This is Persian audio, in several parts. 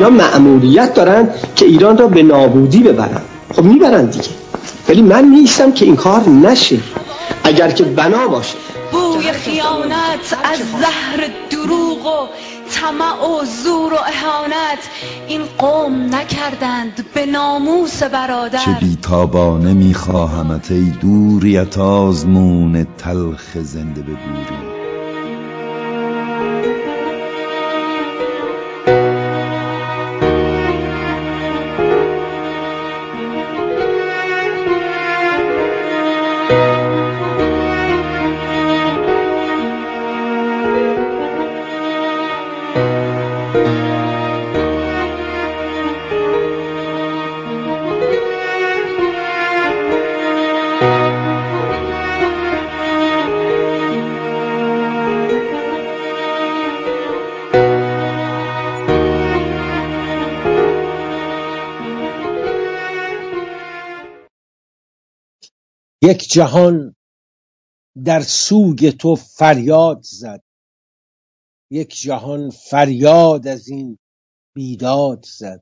اینا مأموریت دارن که ایران را به نابودی ببرن. خب میبرن دیگه، ولی من نیستم که این کار نشه اگر که بنا باشه. بوی خیانت از زهر دروغ و طمع و زور و اهانت این قوم نکردند به ناموس برادر. چه بیتابانه میخواهمت ای دوریت آزمون تلخ زنده به گوری. یک جهان در سوگ تو فریاد زد، یک جهان فریاد از این بیداد زد.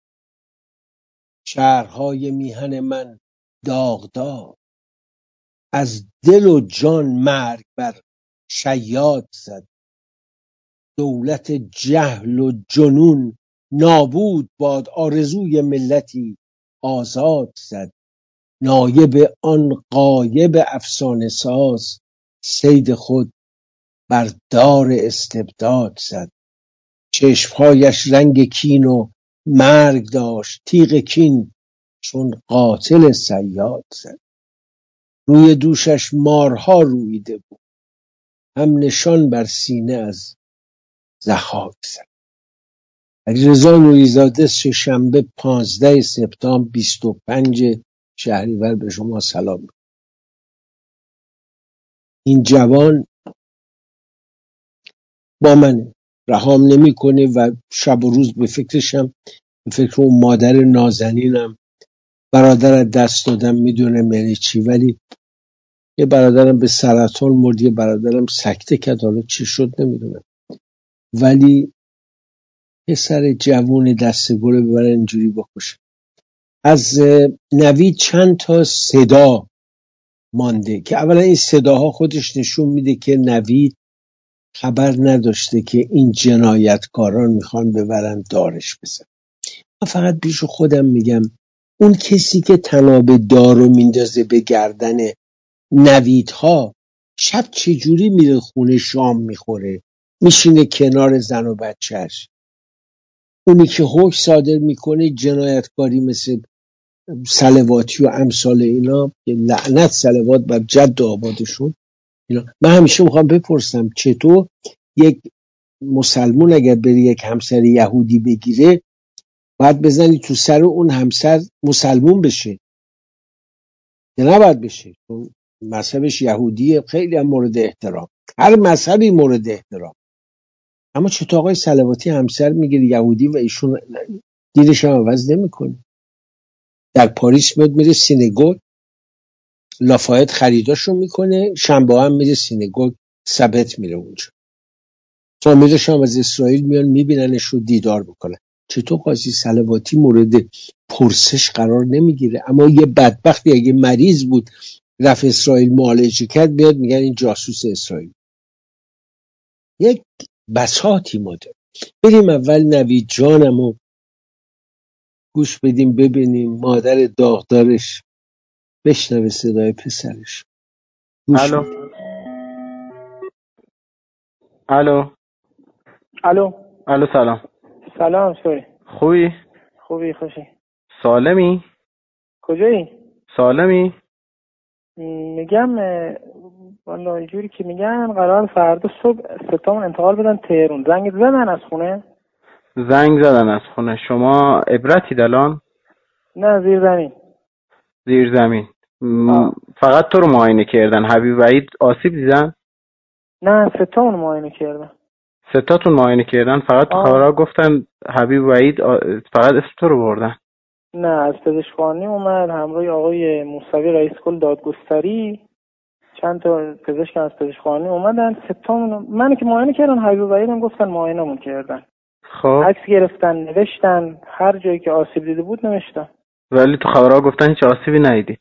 شهرهای میهن من داغدار، از دل و جان مرگ بر شیاد زد. دولت جهل و جنون نابود باد، آرزوی ملتی آزاد زد. نایب آن غایب افسانه ساز، صید خود بر دار استبداد زد. چشمهایش رنگ کین و مرگ داشت، تیغ کین چون قاتل صیاد زد. روی دوشش مارها رویده بود، هم نشان بر سینه از ضحاک زد. علیرضا نوری‌زاده، سه‌شنبه 15 سپتامبر 25 شهریور به شما سلام. این جوان با منه، رهام نمیکنه و شب و روز به فکرشم، به فکر اون مادر نازنینم. برادر دست دادم، میدونم یعنی چی، ولی یه برادرم به سرطان مرد، یه برادرم سکته کرد، حالا چی شد نمیدونم. ولی پسر جوون دست گل ببرن اینجوری بکشه. از نوید چند تا صدا مانده که اولا این صداها خودش نشون میده که نوید خبر نداشته که این جنایتکاران میخوان ببرن دارش بزن. من فقط پیش خودم میگم اون کسی که تناب دارو میندازه به گردن نویدها، شب چجوری میره خونه شام میخوره، میشینه کنار زن و بچهش؟ اونی که حکم صادر میکنه جنایتکاری مثل صلواتی و امثال اینا، لعنت صلوات بر جد و آبادشون اینا. من همیشه میخوام بپرسم چطور یک مسلمون اگر بری یک همسر یهودی بگیره باید بزنی تو سر اون همسر مسلمون بشه یا نباید بشه؟ مذهبش یهودیه، خیلی هم مورد احترام، هر مذهبی مورد احترام. اما چطور آقای صلواتی همسر میگیره یهودی و ایشون دینش هم عوض نمیکنه؟ در پاریس میره سینگوگ، لافایت خریداشو میکنه، شنبه هم میره سینگوگ، سبت میره اونجا. فامیلش هم از اسرائیل میان میبیننش رو دیدار میکنن. چطور قاضی صلواتی مورد پرسش قرار نمیگیره؟ اما یه بدبختی اگه مریض بود رفت اسرائیل معالجه کرد، بیاد میگن این جاسوس اسرائیل. یک بساطی ما داریم. بریم اول نوید جانمو گوش بدیم، ببینیم مادر داغدارش بشنوه صدای پسرش. الو الو الو الو سلام. سلام سوری. خوبی؟ خوبی خوشی؟ سالمی؟ کجایی؟ سالمی؟ میگم والا اینجوری که میگن قرار فردا صبح ستامون انتقال بدن تهران. زنگ زدن از خونه؟ زنگ زدن از خونه. شما عبرتید الان؟ نه زیر زمین. زیر زمین. فقط تو رو معاینه کردن؟ حبیب وحید آسیب دیدن؟ نه ستامون معاینه کردن. ستاتون معاینه کردن؟ فقط تو خبرها گفتن حبیب وحید فقط اسم تو رو بردن. نه از پزشکخانه اومد همراه آقای موسوی رئیس کل دادگستری، چند تا پزشک از پزشکخانه اومدن ستامون. من که معاینه کردن حبیب وحید هم گفتن معاینمون کردن. خب عکس گرفتن، نوشتن، هر جایی که آسیب دیده بود نوشتن. ولی تو خبرها گفتن هیچ آسیبی ندیدید.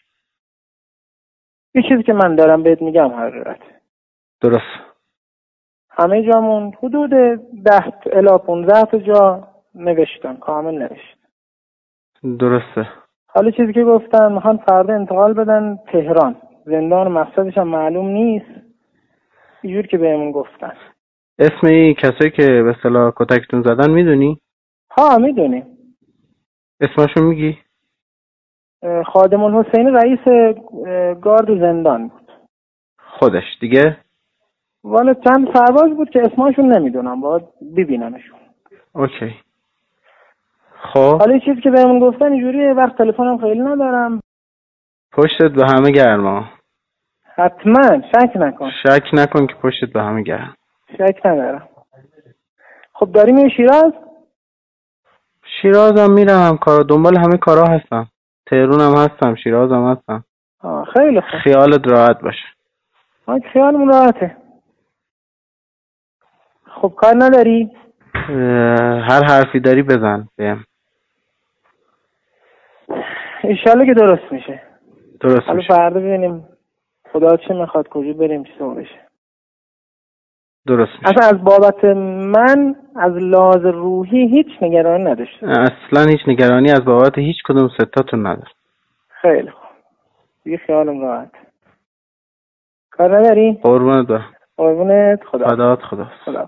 یه چیزی که من دارم بهت میگم حقیقت. درست. همه جامون حدود 10 الی 15 تا جا نوشتن، کامل نوشت. درسته. حالا چیزی که گفتن میخوان فردا انتقال بدن تهران، زندان مقصدش هم معلوم نیست، اینجور که بهمون گفتن. اسم این کسایی که به اصطلاح کتکتون زدن میدونی؟ ها میدونیم. اسمشون میگی؟ خادم الحسین رئیس گارد زندان بود. خودش دیگه؟ والا چند سرباز بود که اسمشون نمیدونم، باید ببینمشون. اوکی. خب حالا چیزی که بهمون گفتن اینجوریه، وقت تلفنم خیلی ندارم. پشتت به همه گرما. حتما شک نکن. شک نکن که پشتت به همه گرم. شک ندارم. خب داری میری شیراز؟ شیراز هم میرم، کارا دنبال همه کارا هستم. تهران هم هستم، شیراز هم هستم. خیلی خوب. خیالت راحت باشه. خیالمون راحته. خب کار نداری؟ هر حرفی داری بزن بهم. انشالله که درست میشه. درست حالا میشه. فردا ببینیم خدا چه میخواد، کجا بریم، چه بشه. درست میشه. اصلا از بابت من از لحاظ روحی هیچ نگرانی نداشت. اصلا هیچ نگرانی از بابت هیچ کدوم ستاتون ندارم. خیلی خوب. دیگه خیالم راحت. کار نداری؟ قربونت برم. قربونت. خدا.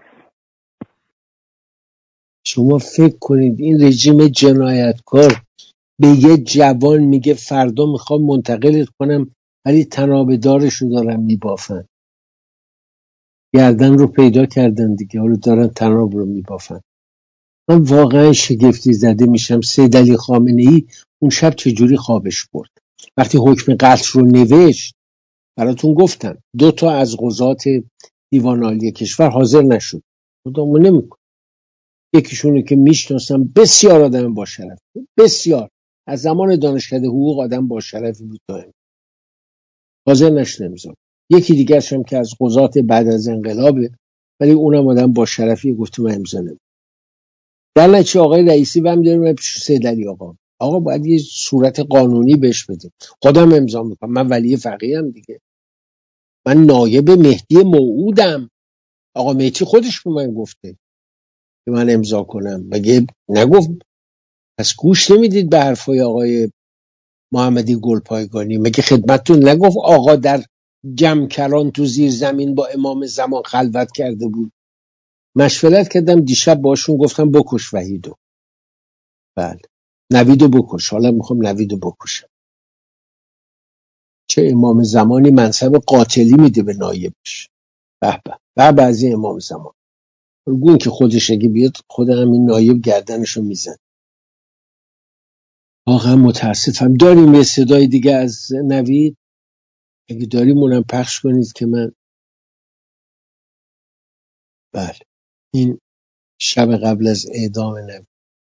شما فکر کنید این رژیم جنایتکار به یه جوان میگه فردا میخوام منتقلت کنم، ولی تنابدارش رو دارن میبافن. گردن رو پیدا کردن دیگه، حالا دارن تناب رو میبافن. من واقعا شگفتی زده میشم. سید علی خامنه‌ای اون شب چجوری خوابش برد وقتی حکم قتل رو نوشت؟ براتون گفتم 2 تا از قضات دیوان عالی کشور حاضر نشد. خودمو نمیکنم. یکیشونو که میشناسم، بسیار آدم با شرف، بسیار از زمان دانشکده حقوق آدم با شرفی بود، دائم حاضر نشد امضا. یکی دیگرش هم که از قضات بعد از انقلابه، ولی اونم آدم با شرفی، گفته من امضا نمیکنم. در نتیجه آقای رئیسی بهم داره پیش سید علی آقا باید یه صورت قانونی بهش بدیم. خودم امضا میکنم، من ولی فقیهم دیگه، من نایب مهدی موعودم. آقا مهدی خودش به من گفته که من امضا کنم، مگه نگفت؟ پس گوش نمیدید به حرفای آقای محمدی گلپایگانی؟ مگه خدمتتون نگفت آقا در جمکران تو زیر زمین با امام زمان خلوت کرده بود؟ مشورت کردم دیشب باشون، گفتم بکش وحیدو. بله نویدو بکش. حالا میخوام نویدو بکشم. چه امام زمانی منصب قاتلی میده به نایبش. به به به از این امام زمان. گون که خودش اگه بیاد خود همین نایب گردنشو میزن. واقعا متاسفم. داریم یه صدای دیگه از نوید؟ اگه داریم اونم پخش کنید که من. بله این شب قبل از اعدام نوید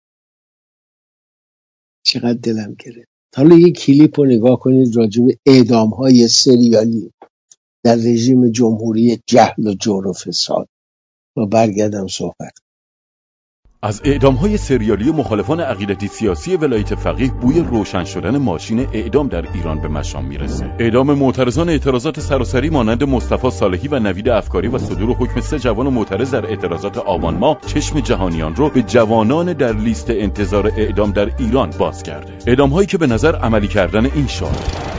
چقدر دلم گرفت. حالا یه کلیپ رو نگاه کنید راجع به اعدام های سریالی در رژیم جمهوری جهل و جور و فساد و برگردم صحبت. از اعدام‌های سریالی مخالفان عقیدتی سیاسی ولایت فقیه بوی روشن شدن ماشین اعدام در ایران به مشام میرسه. اعدام معترضان اعتراضات سراسری مانند مصطفی صالحی و نوید افکاری و صدور حکم 3 جوان معترض در اعتراضات آبان ماه چشم جهانیان رو به جوانان در لیست انتظار اعدام در ایران باز کرده. اعدام‌هایی که به نظر عملی کردن این شعار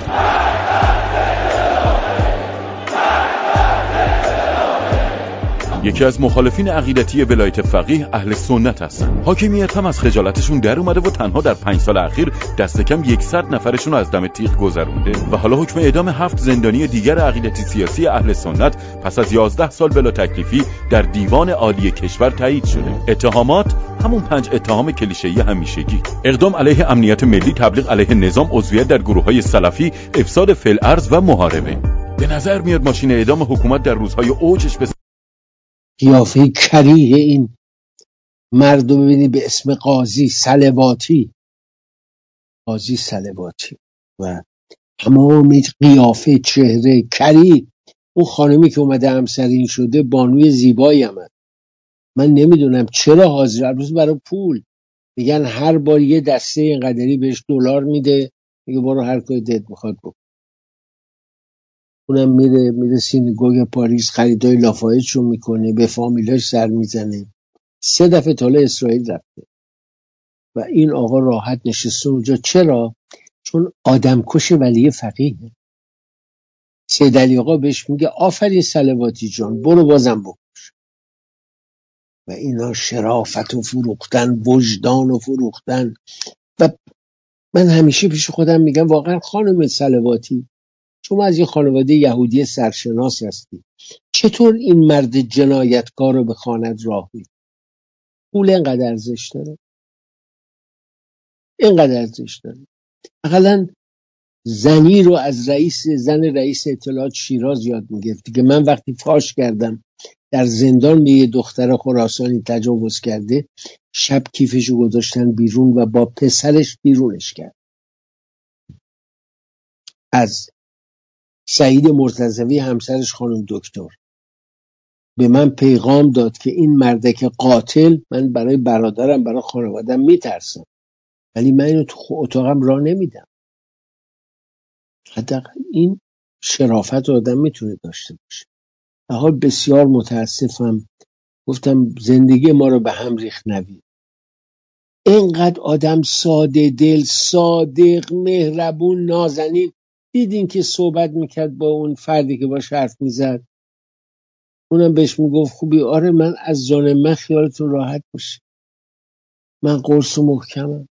یکی از مخالفین عقیدتی ولایت فقیه اهل سنت هستند. حاکمیت هم از خجالتشون در اومده و تنها در 5 سال اخیر دست کم 100 نفرشون از دم تیغ گذرونده و حالا حکم اعدام 7 زندانی دیگر عقیدتی سیاسی اهل سنت پس از 11 سال بلا تکلیفی در دیوان عالی کشور تایید شده. اتهامات همون 5 اتهام کلیشه‌ای همیشگی: اقدام علیه امنیت ملی، تبلیغ علیه نظام، عضویت در گروه‌های سلفی، افساد فی‌الارض و محاربه. به نظر میاد ماشین اعدام حکومت در روزهای اوجش به قیافه کریه این مرد رو ببینی به اسم قاضی صلواتی و تمام قیافه چهره کری. اون خانمی که اومده همسرین شده بانوی زیبایی هم هست. من نمیدونم چرا حاضر البته برای پول میگن هر بار یه دسته اینقدری بهش دلار میده، میگه برو هر کاری دلت میخواد بکن. اونم میره سینگوگ پاریس خریدای لافایتشو میکنه، به فامیلاش سر میزنه. 3 دفعه تا حالا اسرائیل رفته و این آقا راحت نشسته اونجا. چرا؟ چون آدمکش ولی فقیه. سید علی آقا بهش میگه آفرین صلواتی جان، برو بازم بکش. و اینا شرافت و فروختن، وجدان و فروختن. و من همیشه پیش خودم میگم واقعا خانم صلواتی، شما از یه خانواده یهودی سرشناس هستی، چطور این مرد جنایتکار رو به خانت راه میدی؟ پول اینقدر ارزش داره؟ اینقدر ارزش داره؟ اقلا زنی رو از زن رئیس اطلاعات شیراز یاد میگرفتی که من وقتی فاش کردم در زندان به یه دختر خراسانی تجاوز کرده، شب کیفشو گذاشتن بیرون و با پسرش بیرونش کرد. از سعید مرتضوی همسرش خانم دکتر به من پیغام داد که این مردک قاتل، من برای برادرم برای خانوادم میترسم ولی من اینو تو اتاقم راه نمیدم. حداقل این شرافت آدم میتونه داشته باشه. به حال بسیار متاسفم، گفتم زندگی ما رو به هم ریخت نوید. اینقدر آدم ساده دل، صادق، مهربون، نازنین. دیدین که صحبت میکرد با اون فردی که باش حرف میزد، اونم بهش میگفت خوبی؟ آره من از جان من خیالتون راحت باشه، من قرص و محکمم.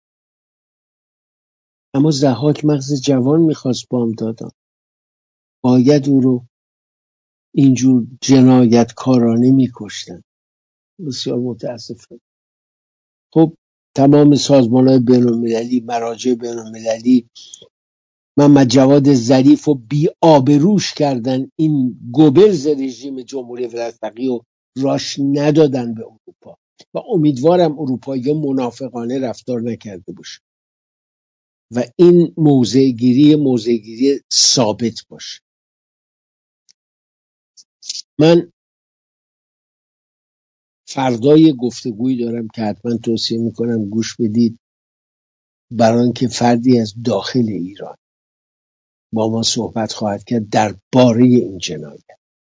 اما ضحاک مغز جوان میخواست بام دادم، باید او رو اینجور جنایتکارانه میکشتن. بسیار متاسفم. خب تمام سازمان‌های بین‌المللی، مراجع بین‌المللی محمد جواد ظریف و بی آبروش کردن، این گوبلز رژیم جمهوری ولایت فقیه و راش ندادن به اروپا و امیدوارم اروپایی منافقانه رفتار نکرده باشه و این موضع گیری ثابت باشه. من فردای گفتگویی دارم که حتما توصیه میکنم گوش بدید، برای اینکه فردی از داخل ایران با ما صحبت خواهد کرد درباره این جنایت،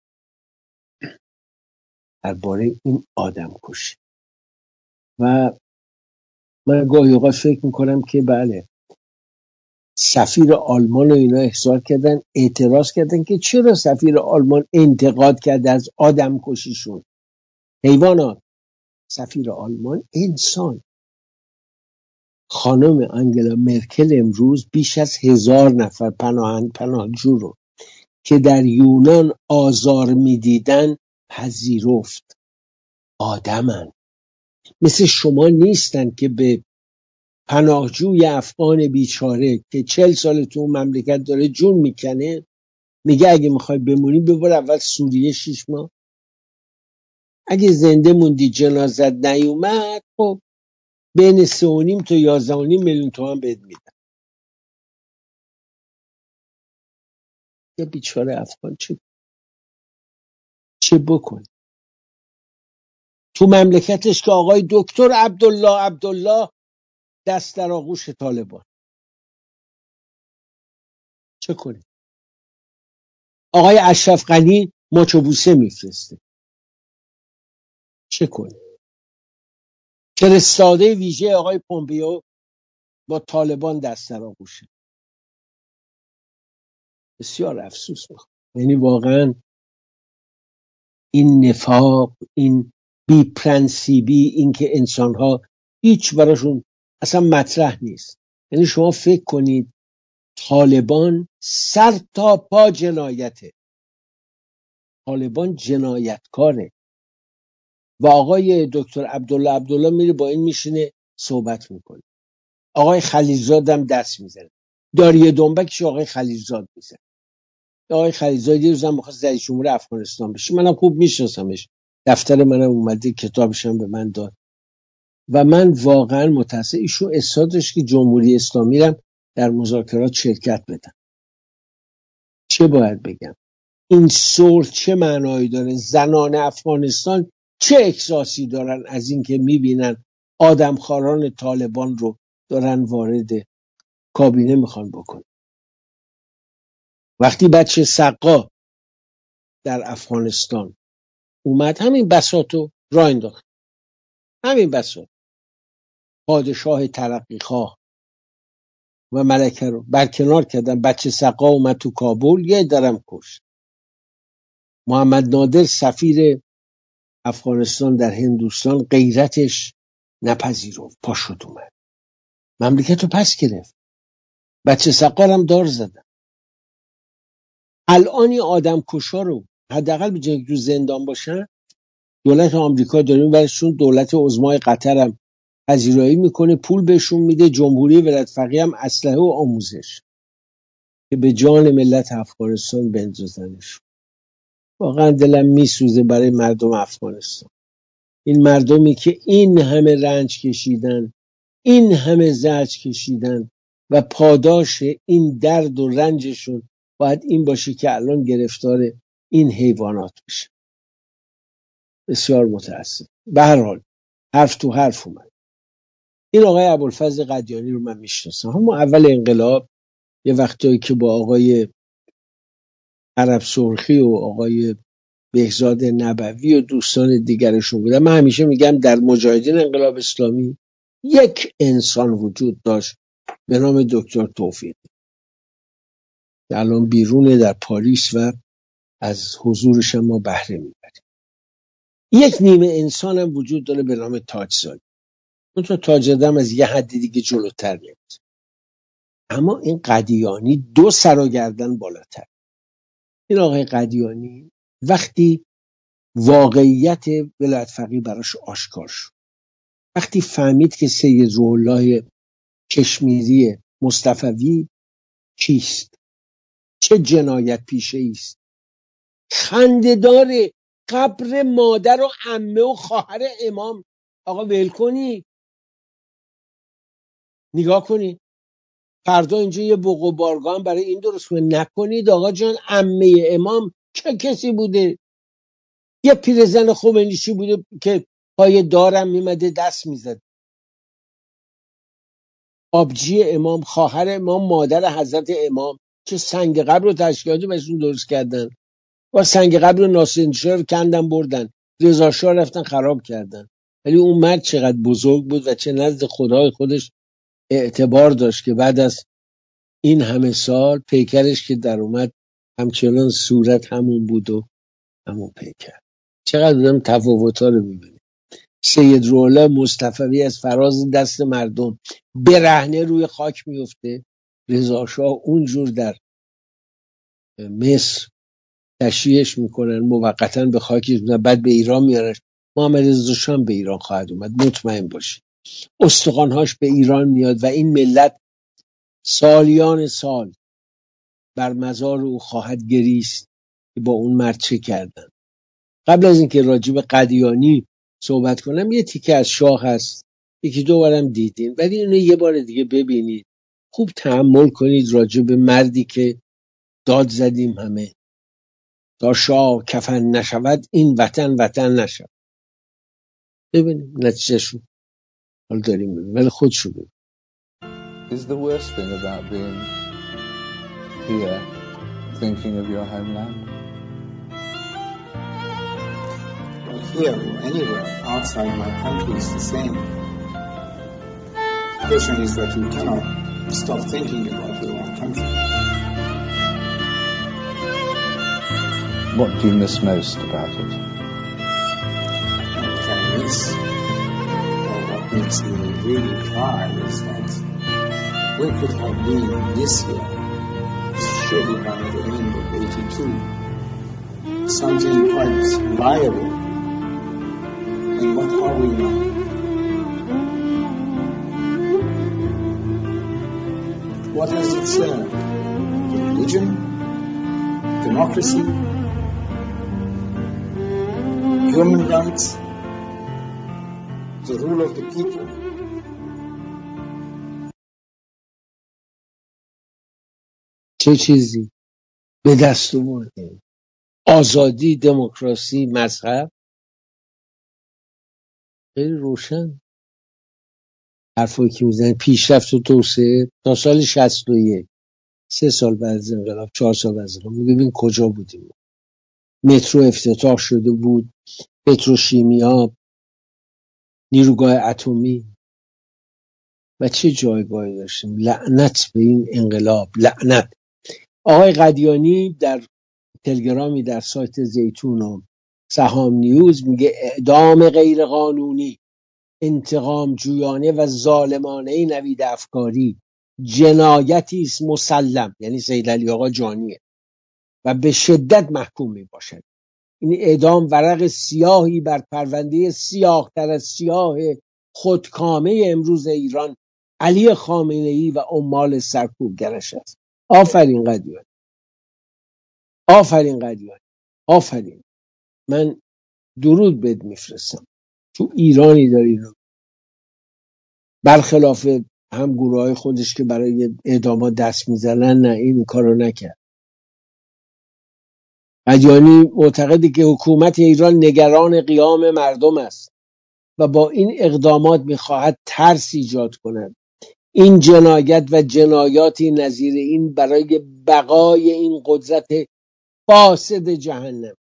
درباره این آدم کشی. و من گاهی اوقات فکر میکنم که بله، سفیر آلمان و اینا احضار کردن، اعتراض کردن که چرا سفیر آلمان انتقاد کرده از آدم کشیشون. حیوانات. سفیر آلمان انسان. خانم انگلا مرکل امروز بیش از 1000 نفر پناهجو رو که در یونان آزار میدیدن پذیرفت. آدمن، مثل شما نیستن که به پناهجوی افغان بیچاره که 40 سال تو مملکت داره جون میکنه میگه اگه میخوای بمونی ببر اول سوریه 6 ماه، اگه زنده موندی جنازت نیومد خب بین 3.5 تا 11.5 میلیون تومان بهت میدن. یا بیچاره افغان چه بکن تو مملکتش که آقای دکتر عبدالله دست در آغوش طالبان؟ چه کنه؟ آقای اشرف غنی ماچو بوسه میفرسته. چه کنه؟ فرستاده ویژه آقای پومپئو با طالبان دست در آغوشه. بسیار افسوس میخوام. یعنی واقعا این نفاق، این بی پرنسیبی، این که انسانها هیچ براشون اصلا مطرح نیست. یعنی شما فکر کنید طالبان سر تا پا جنایته، طالبان جنایتکاره و آقای دکتر عبدالله میره با این میشینه صحبت میکنه. آقای خلیلزاد هم دست میزنه، داریه دنبکش آقای خلیلزاد میزنه. آقای خلیلزاد یه روزم میخواست رئیس جمهور افغانستان بشه، منم خوب میشناسمش، دفتر منم اومده کتابشم به من داد و من واقعا متاسف ایشون اصرارش که جمهوری اسلامی رم در مذاکرات شرکت بدن. چه باید بگم؟ این صلح چه معنایی داره؟ زنان افغانستان چه احساسی دارن از این که میبینن آدمخواران طالبان رو دارن وارد کابینه میخوان بکنن؟ وقتی بچه سقا در افغانستان اومد همین بساطو راه انداخت، همین بساط پادشاه ترقیخواه و ملکه رو برکنار کردن. بچه سقا اومد تو کابل، یه درم کشت. محمد نادر سفیر افغانستان در هندوستان غیرتش نپذیرفت، پا شد اومد مملکت رو پس گرفت. بچه سقا هم دار زدن. الان این آدم کشا رو حداقل به جای تو زندان باشن، دولت آمریکا داره برشون دولت عظمای قطر هم پذیرایی میکنه، پول بهشون میده، جمهوری ولایت فقیه هم اسلحه و آموزش که به جان ملت افغانستان بندازنش. واقعا دلم میسوزه برای مردم افغانستان. این مردمی که این همه رنج کشیدن، این همه زجر کشیدن و پاداش این درد و رنجشون باید این باشه که الان گرفتار این حیوانات بشه. بسیار متاسف. به هر حال حرف تو حرف اومد. این آقای ابوالفضل قدیانی رو من میشناسم. همون اول انقلاب یه وقتایی که با آقای عرب سرخی و آقای بهزاد نبوی و دوستان دیگرشون بودن، من همیشه میگم در مجاهدین انقلاب اسلامی یک انسان وجود داشت به نام دکتر توفیق، که الان بیرونه در پاریس و از حضورش ما بهره میبریم. یک نیمه انسان هم وجود داره به نام تاجزاده. اون تو تاجزاده از یه حد دیگه جلوتر نمید. اما این قدیانی دو سر و گردن بالاتر. این آقای قدیانی وقتی واقعیت ولایت فقیه براش آشکار شد، وقتی فهمید که سید روح‌الله کشمیری مصطفوی کیست، چه جنایت پیشه ایست، خنده‌دار قبر مادر و عمه و خواهر امام. آقا ول کنی، نگاه کنی فردا اینجا یه بوق و بارگاه برای این درست نکنید. آقا جان عمه امام چه کسی بوده؟ یه پیرزن خمینیشی بوده که پای دارم میمده دست میزد. آبجی امام، خواهر امام، مادر حضرت امام، چه سنگ قبر رو تشکیلاتی بهشون درست کردن و سنگ قبر رو ناصرالدین‌شاه رو کندن بردن، رضا شاه رفتن خراب کردن. ولی اون مرد چقدر بزرگ بود و چه نزد خدای خودش اعتبار داشت که بعد از این همه سال پیکرش که در اومد همچنان صورت همون بود و همون پیکر. چقدر بودم تفاوت‌ها رو می‌بینی. سید روح‌الله مصطفوی از فراز دست مردم برهنه روی خاک میفته. رضا شاه اونجور در مصر تشییعش میکنن، موقتا به خاکش میزنن، بعد به ایران میارن. محمد رضا شاه به ایران خواهد اومد، مطمئن باشید. استخوان‌هاش به ایران میاد و این ملت سالیان سال بر مزار او خواهد گریست که با اون مرد چه کردن. قبل از اینکه راجب قدیانی صحبت کنم، یه تیکه از شاه هست، یکی دو بارم دیدین، ولی اینو یه بار دیگه ببینید، خوب تأمل کنید راجب مردی که داد زدیم همه تا شاه کفن نشود این وطن وطن نشود. ببینیم نتیجه شو حال داریم ببینیم، ولی خود شو ببینیم. Is the worst thing about being here thinking of your homeland? Well, here or anywhere outside my country is the same. The question is that you cannot stop thinking about your own country. What do you miss most about it? What I miss, or what makes me really cry, is that we could have been this year, surely by the end of 82, something quite viable. And what are we now? What has it served? Religion? Democracy? Human rights? The rule of the people? چه چیزی به دست آوردیم؟ آزادی، دموکراسی، مذهب. خیلی روشن حرفایی که میزنن. پیشرفت و توسعه تا سال 61، 3 سال بعد از انقلاب، 4 سال بعد از انقلاب، ببین کجا بودیم. مترو افتتاح شده بود، پتروشیمیا، نیروگاه اتمی، و چه جایگاهی داشتیم. لعنت به این انقلاب، لعنت. آقای قدیانی در تلگرامی در سایت زیتون و سهام نیوز میگه اعدام غیرقانونی، انتقام جویانه و ظالمانه نوید افکاری جنایتی است مسلم، یعنی سید علی آقا جانیه، و به شدت محکوم می باشد. این اعدام ورق سیاهی بر پرونده سیاه‌تر از سیاه خودکامه امروز ایران، علی خامنه‌ای و عمال سرکوبگرش است. آفرین قدیانی، آفرین قدیانی، آفرین. من درود بهت میفرستم. تو ایرانی داری رو برخلاف هم گروهای خودش که برای اعدامات دست میزنن، نه، این کارو نکرد. قدیانی معتقده که حکومت ایران نگران قیام مردم است و با این اقدامات میخواهد ترس ایجاد کند. این جنایت و جنایاتی نظیر این برای بقای این قدرت فاسد جهنم،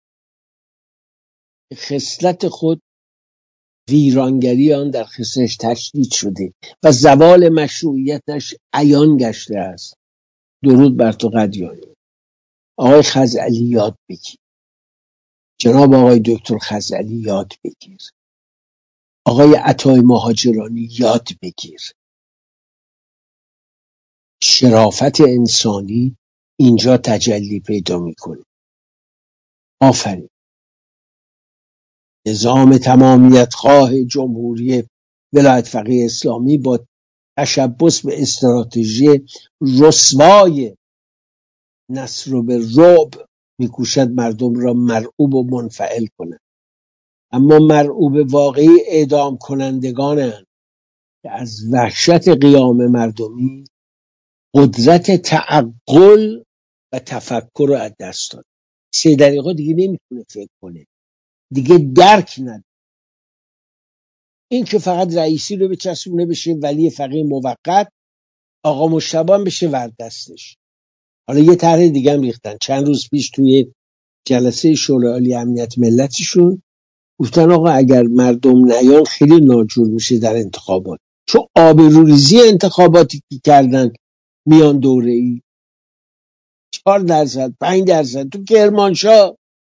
خصلت خود ویرانگری آن در خصلش تشدید شده و زوال مشروعیتش عیان گشته است. درود بر تو قدیانی. آقای خزعلی یاد بگیر، جناب آقای دکتر خزعلی یاد بگیر، آقای عطای مهاجرانی یاد بگیر. شرافت انسانی اینجا تجلی پیدا میکنه. آفرین. نظام تمامیت خواه جمهوری ولایت فقیه اسلامی با تشبث به استراتژی رسوای نصر به رعب میکوشد مردم را مرعوب و منفعل کند، اما مرعوب واقعی اعدام کنندگانند که از وحشت قیام مردمی قدرت تعقل و تفکر رو از دست داد. سید علی آقا دیگه نمیتونه فکر کنه، دیگه درک نداره. این که فقط رئیسی رو بچسبونه بشه ولی فقیه موقت، آقا مجتبی هم بشه وردستش. حالا یه طرح دیگه هم ریختن چند روز پیش توی جلسه شورای عالی امنیت ملتشون، گفتن آقا اگر مردم نیان خیلی ناجور میشه در انتخابات، چون آبروریزی انتخاباتی که کردن میان دوره ای 4%، 5%، تو کرمانشاه،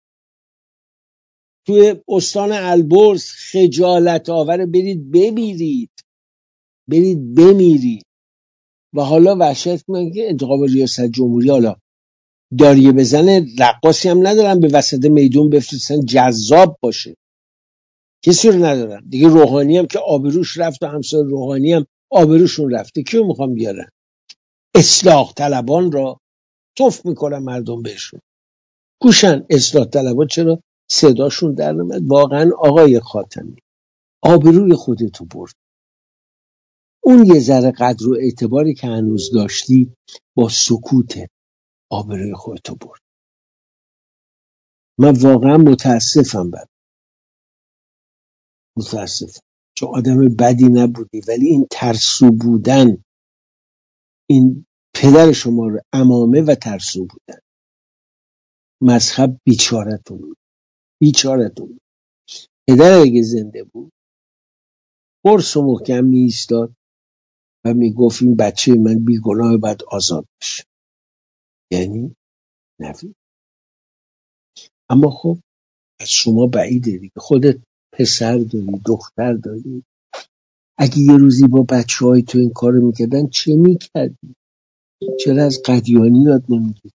توی استان البرز، خجالت آور. برید بمیرید، برید بمیرید. و حالا وحشت من که انتخاب ریاست جمهوری، حالا داریه بزنه، رقاصی هم ندارن به وسط میدون بفرستن جذاب باشه، کسی رو ندارن دیگه. روحانی هم که آبروش رفت و همسایه روحانی هم آبروشون رفته، کیو میخوام بیارن؟ اصلاح طلبان را توف میکنن مردم بهشون. گوشن اصلاح طلبان چرا صداشون در نمیاد؟ واقعا آقای خاتمی آبروی خودتو برد. اون یه ذره قدر و اعتباری که هنوز داشتی با سکوت آبروی خودتو برد. من واقعا متاسفم، متاسفم، چون آدم بدی نبودی، ولی این ترسو بودن، این پدر شما رو عمامه و ترسو بودن، مذهب بیچارتون، بیچارتون. پدر اگه زنده بود قرص و محکم می ایستاد و می گفت این بچه من بیگناه باید آزاد بشه، یعنی نوید. اما خب از شما بعیده دیگه، خودت پسر داری، دختر داری. اگه یه روزی با بچه های تو این کار میکردن چه میکردی؟ چرا از قدیانی یاد نمیگی؟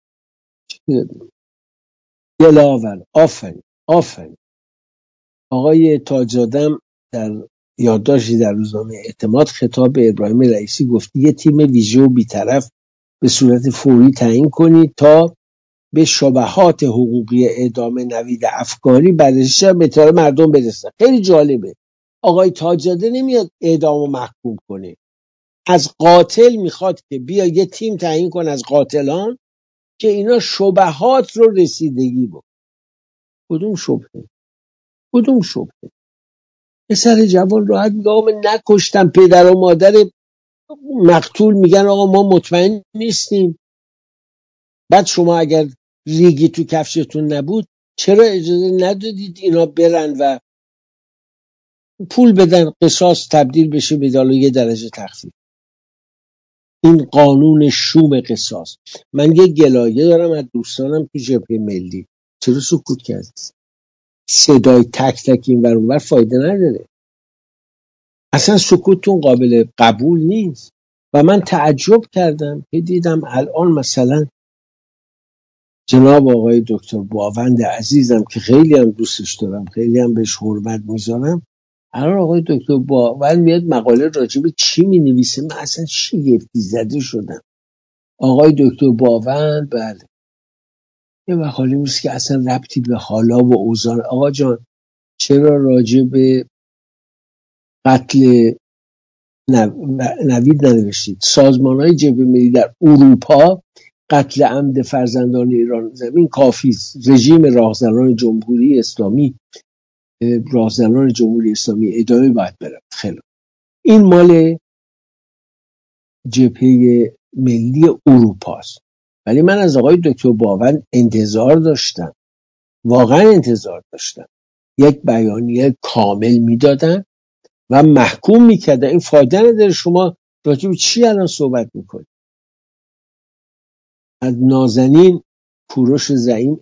دلاور. آفرین، آفرین. آقای تاج‌آدم در یادداشتی در روزنامه اعتماد خطاب به ابراهیم رئیسی گفت یه تیم ویژه و بی‌طرف به صورت فوری تعیین کنید تا به شبهات حقوقی اعدام نوید افکاری بررسی به اطلاع مردم برسن. خیلی جالبه، آقای تاج‌زاده نمیاد اعدام و محکوم کنه، از قاتل میخواد که بیا یه تیم تعیین کن از قاتلان که اینا شبهات رو رسیدگی بود. کدوم شبهه؟ کدوم شبهه؟ پسر جوان راحت میگه آقا من نکشتم. پدر و مادر مقتول میگن آقا ما مطمئن نیستیم. بعد شما اگر ریگی تو کفشتون نبود چرا اجازه ندادید اینا برن و پول بدن قصاص تبدیل بشه به یه درجه تخفیف؟ این قانون شوم قصاص. من یه گلایه دارم از دوستانم تو جبهه ملی. چرا سکوت کردید؟ صدای تک تک این ور اون ور فایده نداره. اصلا سکوتتون قابل قبول نیست. و من تعجب کردم که دیدم الان مثلا جناب آقای دکتر باوند عزیزم که خیلی هم دوستش دارم، خیلی هم بهش حرمت میذارم، الان آقای دکتر باوند میاد مقاله راجع به چی مینویسه؟ من اصلا شگفتی زده شدم. آقای دکتر باوند بله یه مقاله میشه که اصلا ربطی به حالا و اوزان. آقا جان چرا راجع به قتل نوید ننوشتید؟ سازمان‌های جبهه ملی در اروپا قتل عمد فرزندان ایران زمین کافی است. رژیم راهزنان جمهوری اسلامی ادامه باید بره. خیلی این مال جبهه ملی اروپا است. ولی من از آقای دکتر باوند انتظار داشتم، واقعا انتظار داشتم یک بیانیه کامل میدادن و محکوم میکردن. این فایده نداره شما راجع به چی الان صحبت میکنید. از نازنین کوروش زعیم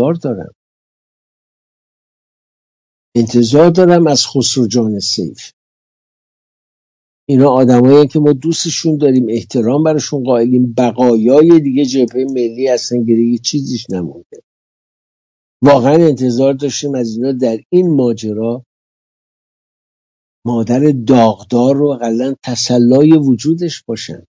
انتظار دارم از خسرو جان سیف. اینا آدمایی که ما دوستشون داریم، احترام براشون قائلیم، بقایای دیگه جبهه ملی هستن که دیگه چیزیش نمونده. واقعا انتظار داشتیم از اینا در این ماجرا مادر داغدار رو اقلا تسلای وجودش باشن.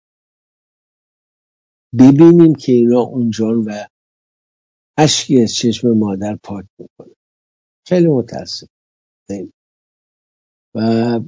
ببینیم که اینا اونجان و اشکی از چشم مادر پاک میکنه. خیلی متاسف و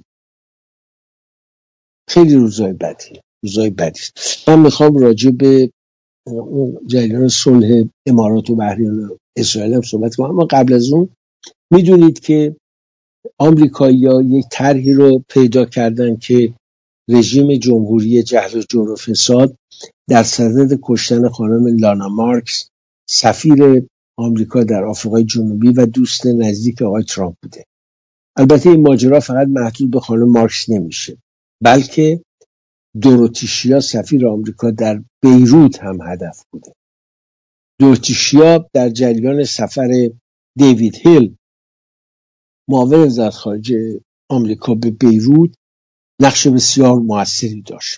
خیلی روزای بدی. من میخوام راجع به جریان صلح امارات و بحرین و اسرائیل هم صحبت کنم، اما قبل از اون میدونید که آمریکایی‌ها یک طرحی رو پیدا کردن که رژیم جمهوری جهل و جور و فساد در صدد کشتن خانم لانا مارکس سفیر آمریکا در آفریقای جنوبی و دوست نزدیک آقای ترامپ بوده. البته این ماجرا فقط محدود به خانم مارکس نمیشه، بلکه دوروتیشیا سفیر آمریکا در بیروت هم هدف بوده. دوروتیشیا در جریان سفر دیوید هیل معاون وزارت خارجه آمریکا به بیروت نقش بسیار موثری داشت.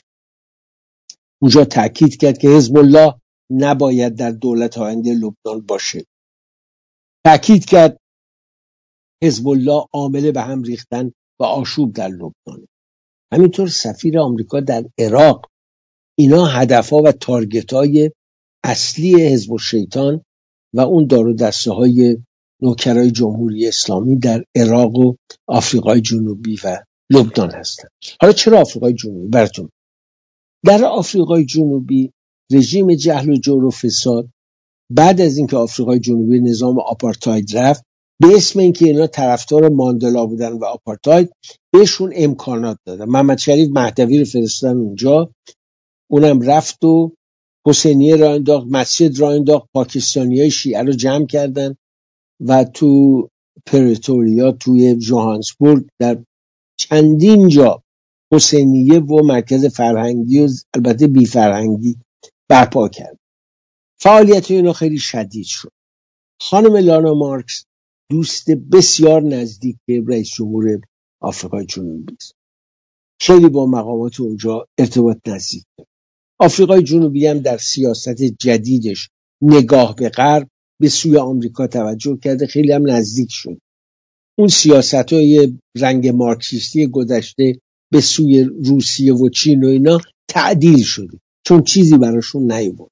اونجا تاکید کرد که حزب الله نباید در دولت آینده لبنان باشه. تاکید کرد حزب الله عامل به هم ریختن و آشوب در لبنان. همینطور سفیر آمریکا در عراق. اینا هدفها و تارگت‌های اصلی حزب الشیطان و اون دار و دسته های نوکرای جمهوری اسلامی در عراق و آفریقای جنوبی و لبنان هستند. حالا چرا آفریقای جنوبی؟ براتون در آفریقای جنوبی رژیم جهل و جور و فساد بعد از اینکه آفریقای جنوبی نظام آپارتاید رفت، به اسم اینکه اینا طرفدار ماندلا بودن و آپارتاید بهشون امکانات دادن. محمد شریف مهدوی رو فرستادن اونجا، اونم رفت و حسینیه را انداخت، مسجد را انداخت، پاکستانیای شیعه رو جمع کردن و تو پریتوریا توی جوهانسبورگ در چندین جا حسینیه و مرکز فرهنگی و البته بی فرهنگی برپا کرد. فعالیت اینا خیلی شدید شد. خانم لانا مارکس دوست بسیار نزدیک رئیس جمهور آفریقای جنوبی است. خیلی با مقامات اونجا ارتباط نزدیک داره. آفریقای جنوبی هم در سیاست جدیدش نگاه به غرب به سوی آمریکا توجه کرده، خیلی هم نزدیک شد. اون سیاست‌های رنگ مارکسیستی گذشته به سوی روسیه و چین و اینا تعدیل شده چون چیزی براشون نیومد.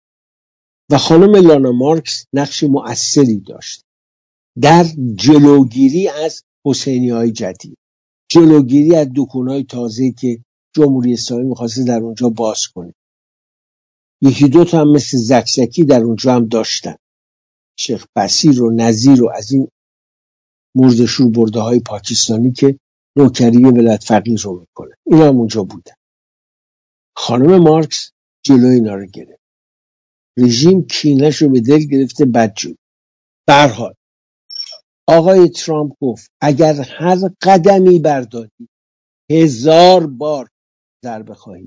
و خانم لانا مارکس نقش مؤثری داشت در جلوگیری از حسینی‌های جدید، جلوگیری از دکون‌های تازه که جمهوری اسلامی می‌خواسته در اونجا باز کنه. یکی دو تا هم مثل زکزکی در اونجا هم داشتن، شیخ بصیر و نظیر و از این مردشور برده های پاکستانی که نوکری ولایت فقیه رو میکنه. اینا هم اونجا بودن. خانم مارکس جلوی اینا رو گرفت. رژیم کینش رو به دل گرفته، بدجور. به هر حال آقای ترامپ گفت اگر هر قدمی برداری 1000 بار ضربه خواهی.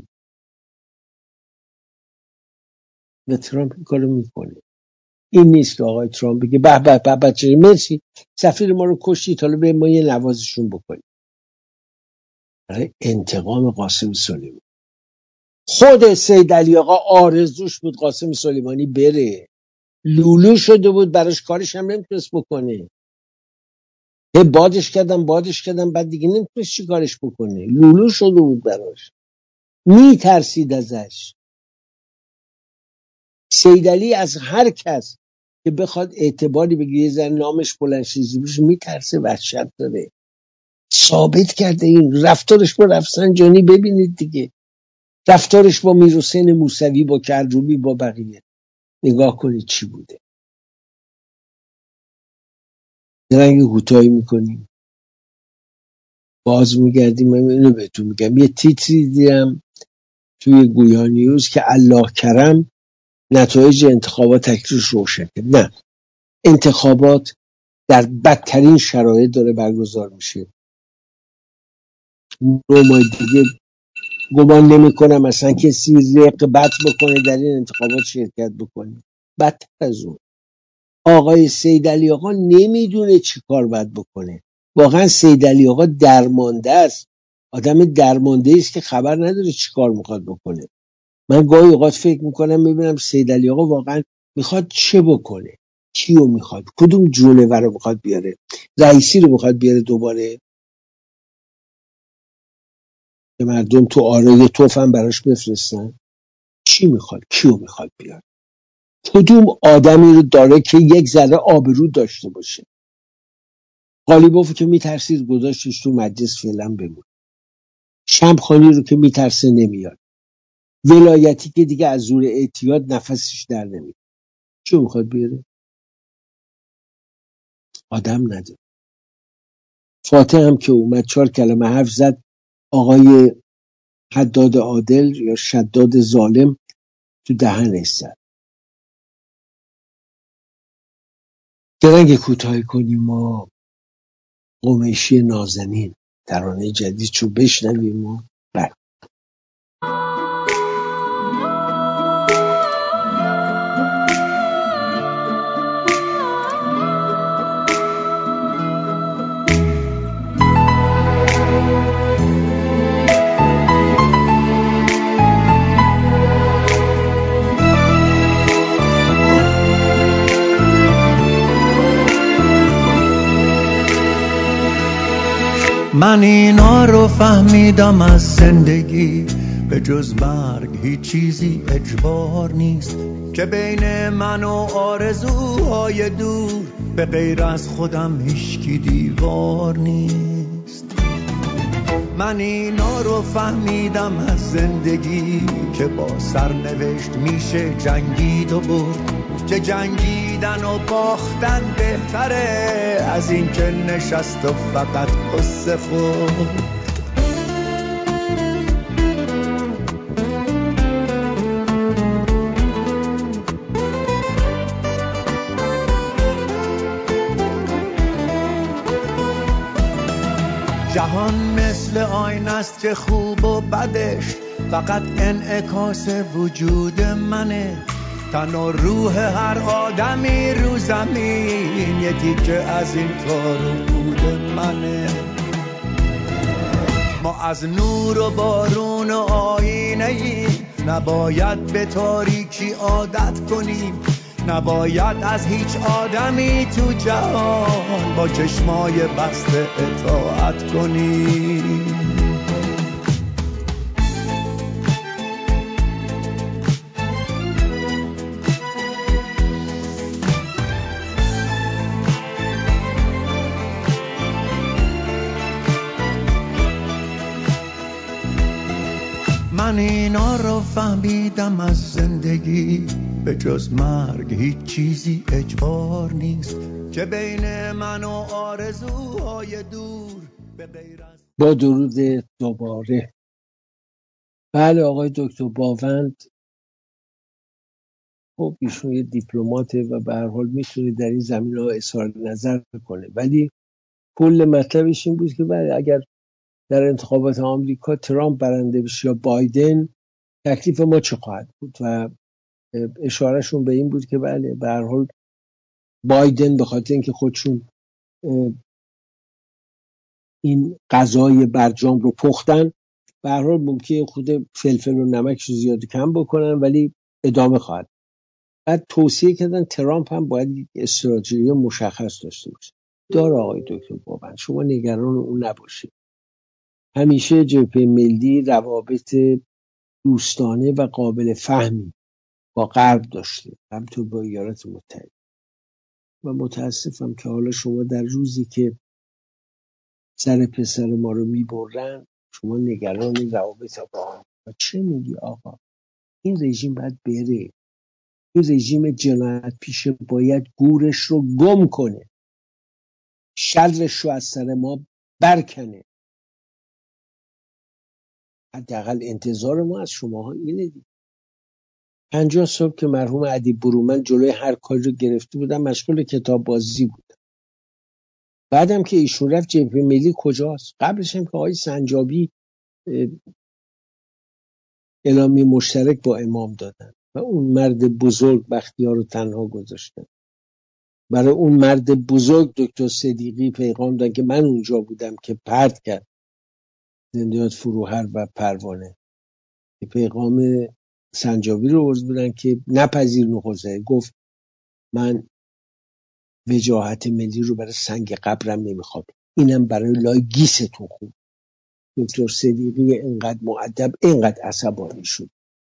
و ترامپ این کارو میکنه. این نیست که آقای ترامپ بگه به به به بچه مرسی سفیر ما رو کشتید، حالا به ما یه نوازشون بکنیم. برای انتقام قاسم سلیمانی. خود سید علی آقا آرزوش بود قاسم سلیمانی بره، لولو شده بود براش، کارش هم نمیتونست بکنه. بادش کردم بعد دیگه نمیتونست چی کارش بکنه، لولو شده بود براش، میترسید ازش. سید علی از هر کس که بخواد اعتباری بگیره یه ذره نامش بلند چیزی بشه میترسه، وحشت داره. ثابت کرده این. رفتارش با رفسنجانی ببینید دیگه، رفتارش با میرحسین موسوی، با کروبی، با بقیه نگاه کنید چی بوده. درنگ کوتاهی میکنیم، باز میگردیم. من اینو بهتون میگم، یه تیتری دیدم توی گویا نیوز که الله کرم نتایج انتخابات تکلیفش روشن کرد. نه، انتخابات در بدترین شرایط داره برگزار میشه. 9 ماه دیگه گمان نمی کنم اصلا کسی رغبت بکنه در این انتخابات شرکت بکنه. بدتر از اون آقای سید علی آقا نمیدونه چی کار باید بکنه. واقعا سید علی آقا درمانده است، آدم درمانده است که خبر نداره چی کار میخواد بکنه. من گاهی اوقات فکر میکنم میبینم سید علی آقا واقعا میخواد چه بکنه، کیو میخواد، کدوم جونور رو میخواد بیاره، رئیسی رو میخواد بیاره دوباره که مردم تو آرای توف هم براش بفرستن. چی میخواد، کیو میخواد بیاره، کدوم آدمی رو داره که یک ذره آبرو داشته باشه. قالیبافو که میترسید گذاشتش تو مجلس فعلا بمون. شمخانی رو که میترسه نمیاد. ولایتی که دیگه از زور اعتیاد نفسش در نمیاد. چی میخواد بیاره؟ آدم نداره. فاتح هم که اومد 4 کلمه حرف زد، آقای حداد عادل یا شداد ظالم تو دهنش زد. درنگ کوتاهی کنیم ما قمیشی نازنین ترانه جدید چو بشنویم و بر من اینا رو فهمیدم از زندگی، به جز مرگ هیچ چیزی اجبار نیست، که بین من و آرزوهای دور به غیر از خودم هیچکی دیوار نیست. من اینا رو فهمیدم از زندگی که با سرنوشت میشه جنگید و برد، که جنگیدن و باختن بهتره از این که نشست و فقط قصه خورد. جهان مثل آینه است که خوب و بدش فقط انعکاس وجود منه. تن و روح هر آدمی رو زمین یه تیکه از این تار و پود منه. ما از نور و بارون و آینه ایم، نباید به تاریکی عادت کنیم، نباید از هیچ آدمی تو جهان با چشمای بسته اطاعت کنیم. من اینا رو فهمیدم از زندگی، به جز مرگ هیچ چیزی اجبار نیست که بین من و آرزوهای دور به غیر از با درود دوباره. بله آقای دکتر باوند، خب ایشون یه دیپلماته و به هر حال میتونه در این زمینه‌ها اظهار نظر کنه، ولی کل مطلبش این بود که بله اگر در انتخابات آمریکا ترامپ برنده بشه یا بایدن، تکلیف ما چه خواهد بود؟ و اشارهشون به این بود که بله به هر حال بایدن به خاطر اینکه خودشون این غذای برجام رو پختن، به هر حال ممکنه خود فلفل و نمکش رو زیاد کم بکنن ولی ادامه خواهد. بعد توصیه کردن ترامپ هم باید یک استراتژی مشخص داشته باشه. داره آقای دکتر باوند، شما نگران اون نباشید. همیشه جبهه ملی روابط دوستانه و قابل فهمی با غرب داشته، همینطور با ایالات متحده. و متاسفم که حالا شما در روزی که سر پسر ما رو میبرن شما نگران روابط با آمریکا. چه میگی آقا؟ این رژیم باید بره. این رژیم جنایت پیشه باید گورش رو گم کنه، شرش رو از سر ما برکنه. حداقل انتظار ما از شماها اینه دیگه. 50 سال که مرحوم ادیب برومند جلوی هر کاری رو گرفته بودن، مشغول کتاب بازی بود. بعدم که ایشون رفت جبهه ملی کجاست؟ قبلش هم که آقای سنجابی اعلامی مشترک با امام دادن و اون مرد بزرگ بختیار رو تنها گذاشتن. برای اون مرد بزرگ دکتر صدیقی پیغام دادن که من اونجا بودم که پرت کرد زندیات فروهر و پروانه. پیغام سنجابی رو عرض بودن که نپذیر نخوزه، گفت من وجاهت ملی رو برای سنگ قبرم نمیخوام، اینم برای لای گیستون خوب. دکتر صدیقی اینقدر مؤدب اینقدر عصبانی شد.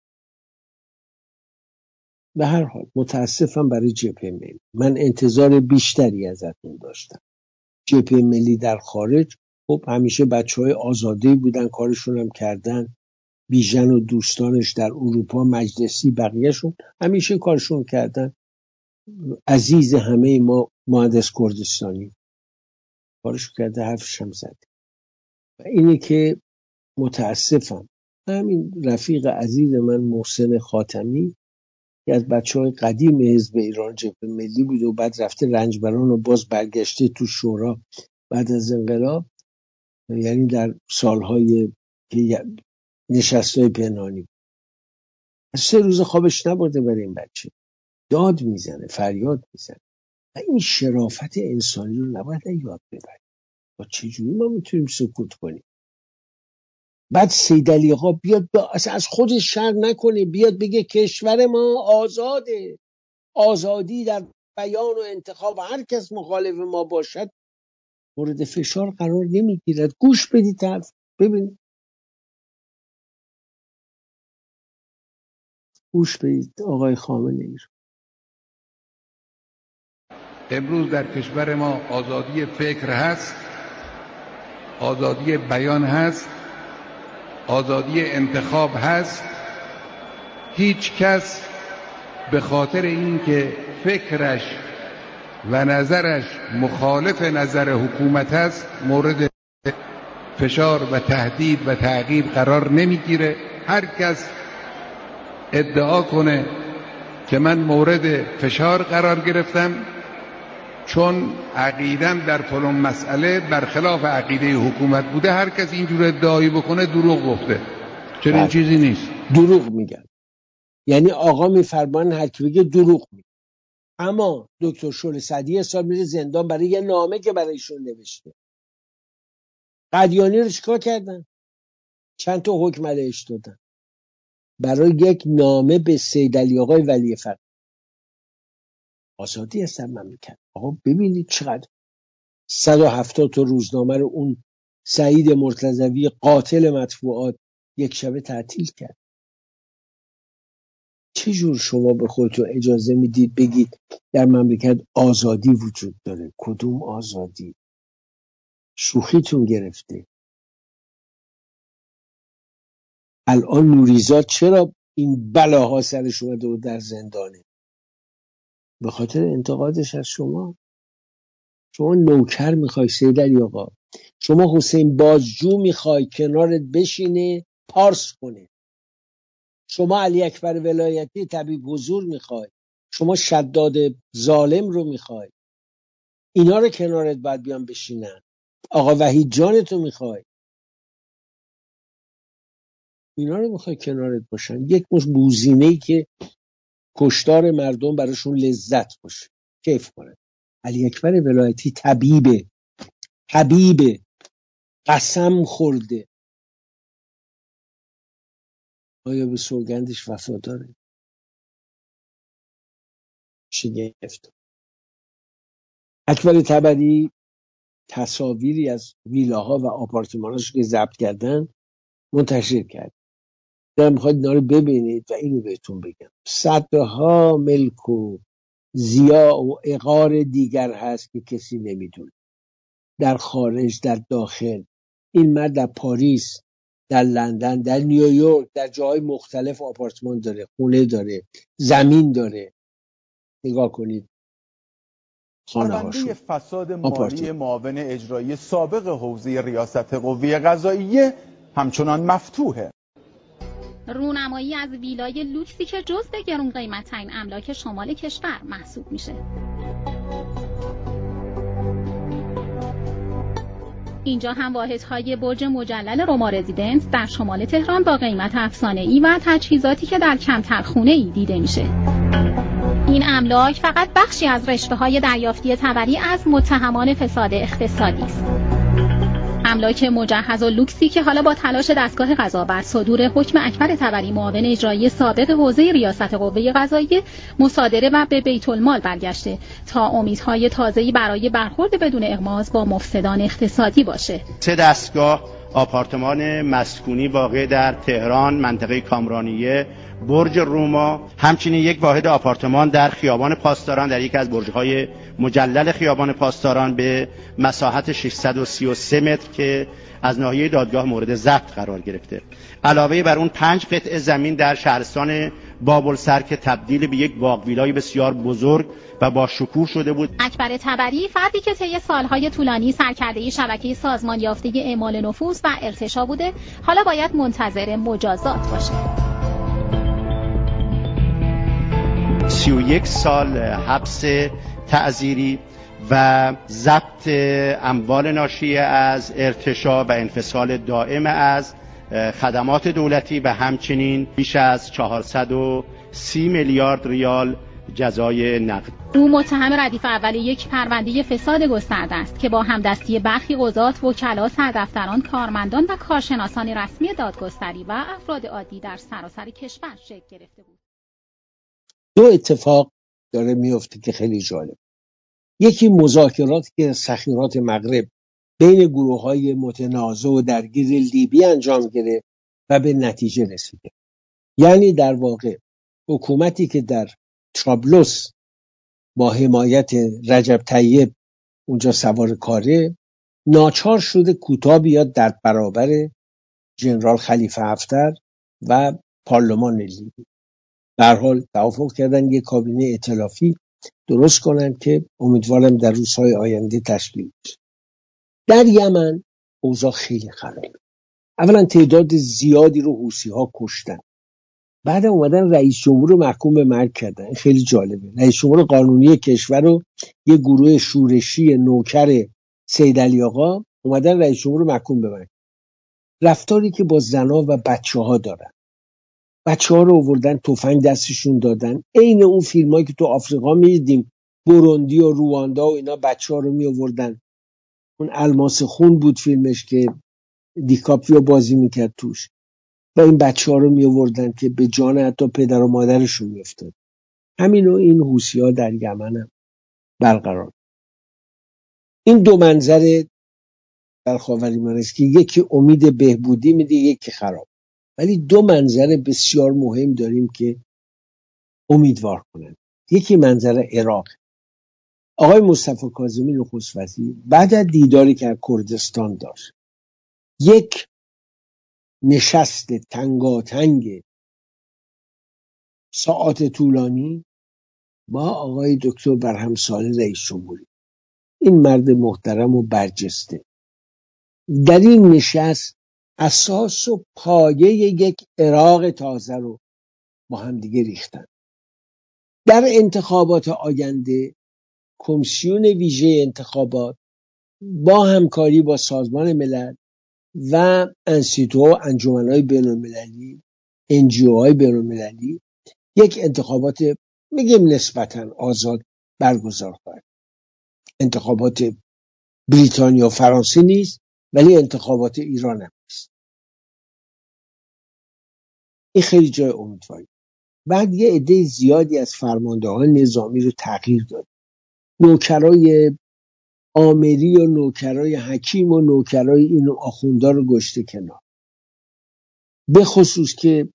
به هر حال متاسفم برای جبهه ملی. من انتظار بیشتری ازتون داشتم. جبهه ملی در خارج خب همیشه بچهای آزادی بودن، کارشون هم کردن. بیژن و دوستانش در اروپا، مجلسی، بقیهشون همیشه کارشون کردن. عزیز همه ما مهندس کردستانی کارشون کرده، حرفش هم زده. و اینه که متاسفم. همین رفیق عزیز من محسن خاتمی که از بچه‌های قدیم حزب ایران جبهه ملی بود و بعد رفته رنجبران و باز برگشته تو شورا بعد از انقلاب، یعنی در سالهای نشست‌های پنهانی، 3 روز خوابش نبرده برای این بچه. داد میزنه، فریاد میزنه. و این شرافت انسانی رو نباید یاد ببریم. با چجوری ما میتونیم سکوت کنیم؟ بعد سیدعلی آقا بیاد از خودش شر نکنه، بیاد بگه کشور ما آزاده، آزادی در بیان و انتخاب، هر کس مخالف ما باشد مورد فشار قرار نمیگیرد. گوش بدید طرف ببینید، گوش بدید آقای خامنه‌ای. امروز در کشور ما آزادی فکر هست، آزادی بیان هست، آزادی انتخاب هست. هیچ کس به خاطر اینکه فکرش و نظرش مخالف نظر حکومت است مورد فشار و تهدید و تعقیب قرار نمیگیره. هر کس ادعا کنه که من مورد فشار قرار گرفتم چون عقیدم در فلان مسئله برخلاف عقیده حکومت بوده، هر کس اینجور ادعایی بکنه دروغ گفته. چرا این چیزی نیست؟ دروغ میگن. یعنی آقا میفرمان هر کی بگه دروغ میگه. اما دکتر شعله سعدی سال میره زندان برای یه نامه که برایشون نوشته. قدیانی رو چیکار کردن؟ چند تا حکم علیهش دادن برای یک نامه به سیدعلی آقای ولی فقیه. آزادی هستن مملکت. آقا ببینید چقدر 170 تا روزنامه رو اون سعید مرتضوی قاتل مطبوعات یک شبه تعطیل کرد. چجور شما به خودتون اجازه میدید بگید در مملکت آزادی وجود داره؟ کدوم آزادی؟ شوخیتون گرفته. الان نوریزاد چرا این بلاها سرش اومده و در زندانه؟ به خاطر انتقادش از شما. شما نوکر میخوای سید علی آقا، شما حسین بازجو میخوای کنارت بشینه پارس کنه، شما علی اکبر ولایتی طبیب حضور میخوای، شما شداد ظالم رو میخوای، اینا رو کنارت باید بیان بشینن. آقا وحید جانتو میخوای، اینا رو میخوای کنارت باشن. یک مش بوزینه‌ای که کشتار مردم براشون لذت باشه، کیف کنن. علی اکبر ولایتی طبیبه قسم خورده، آیا به سوگندش وفاداره؟ شگفت. اکبر طبری تصاویری از ویلاها و آپارتماناش که ضبط کردن منتشر کرد. در میخواید اینا رو ببینید و اینو بهتون بگم، صدها ملک و ضیاع و عقار دیگر هست که کسی نمیدونه، در خارج، در داخل. این مرد در پاریس، در لندن، در نیویورک، در جاهای مختلف آپارتمان داره، خونه داره، زمین داره. نگاه کنید خانه هاشو. فساد مالی معاون اجرایی سابق حوزه ریاست قوه قضاییه همچنان مفتوحه. رونمایی از ویلای لوکسی که جزو گرون قیمت‌ترین املاک شمال کشور محسوب میشه. اینجا هم واحدهای برج مجلل روما رزیدنس در شمال تهران با قیمت افسانه‌ای و تجهیزاتی که در کمتر خونه‌ای دیده میشه. این املاک فقط بخشی از رشوه‌های دریافتی تبری از متهمان فساد اقتصادی است. املاک مجهز و لوکسی که حالا با تلاش دستگاه قضا بر صدور حکم اکبر طبری معاون اجرایی سابق حوزه ریاست قوه قضاییه مصادره و به بیت المال برگشته تا امیدهای تازه‌ای برای برخورد بدون اغماض با مفسدان اقتصادی باشه. 3 دستگاه آپارتمان مسکونی واقع در تهران منطقه کامرانیه، برج روما، همچنین یک واحد آپارتمان در خیابان پاسداران در یکی از برج‌های مجلل خیابان پاسداران به مساحت 633 متر که از ناحیه دادگاه مورد ضبط قرار گرفته. علاوه بر اون 5 قطعه زمین در شهرستان بابلسر که تبدیل به یک باغ ویلای بسیار بزرگ و با شکوه شده بود. اکبر طبری فردی که طی سالهای طولانی سرکرده شبکه سازمان یافته اعمال نفوذ و ارتشا بوده، حالا باید منتظر مجازات باشه. 31 سال حبس تعزیری و ضبط اموال ناشی از ارتشا و انفصال دائم از خدمات دولتی و همچنین بیش از 430 میلیارد ریال جزای نقد. او متهم ردیف اول یک پرونده فساد گسترده است که با همدستی برخی قضات، وکلا، سردفتران، کارمندان و کارشناسان رسمی دادگستری و افراد عادی در سراسر کشور شکل گرفته بود. 2 اتفاق داره میفته که خیلی جالب. یکی مذاکراتی که سخیرات مغرب بین گروه‌های متنازع و درگیر لیبی انجام گرفت و به نتیجه رسیده. یعنی در واقع حکومتی که در طرابلس با حمایت رجب طیب اونجا سوار کاره، ناچار شده کوتاه بیاد در برابر ژنرال خلیفه حفتر و پارلمان لیبی. به هر حال توافق کردن یک کابینه ائتلافی درست کنن که امیدوارم در روزهای آینده تشکیل بشه. در یمن اوضاع خیلی خرابه. اولا تعداد زیادی رو حوثی‌ها کشتن. بعد اومدن رئیس جمهور رو محکوم به مرگ کردن. خیلی جالبه. رئیس جمهور قانونی کشور رو یه گروه شورشی نوکر سید علی آقا اومدن رئیس جمهور رو محکوم به مرگ. رفتاری که با زنا و بچه‌ها دارن. بچه‌ها رو آوردن تفنگ دستشون دادن. عین اون فیلمایی که تو آفریقا می‌دیدیم، بوروندی و رواندا و اینا، بچه‌ها رو می‌آوردن. اون الماس خون بود فیلمش که دیکاپریو بازی میکرد توش، و این بچه‌ها رو می‌آوردن که به جان حتی پدر و مادرشون می‌افتاد. همین و این حوثی‌ها در یمن هم برقرار. این 2 منظر در خاورمیانه است که یکی امید بهبودی میده، یکی خراب. ولی 2 منظر بسیار مهم داریم که امیدوار کنند. یکی منظر عراق. آقای مصطفی کاظمی نخست وزیر بعد از دیداری که کردستان داشت، یک نشست تنگاتنگ ساعات طولانی با آقای دکتر برهم صالح رئیس جمهوری، این مرد محترم و برجسته در این نشست اساس و پایه یک عراق تازه رو با هم دیگه ریختن. در انتخابات آینده کمیسیون ویژه انتخابات با همکاری با سازمان ملل و انسیتو و انجمن‌های بین‌المللی، NGO بین‌المللی یک انتخابات میگیم نسبتاً آزاد برگزار خواهد. انتخابات بریتانیا و فرانسه نیست، ولی انتخابات ایران هم نیست. این خیلی جای امیدواری. بعد یه عده زیادی از فرماندهان نظامی رو تغییر داد. نوکرای آمری و نوکرای حکیم و نوکرای این آخوندا رو گشته کنار. به خصوص که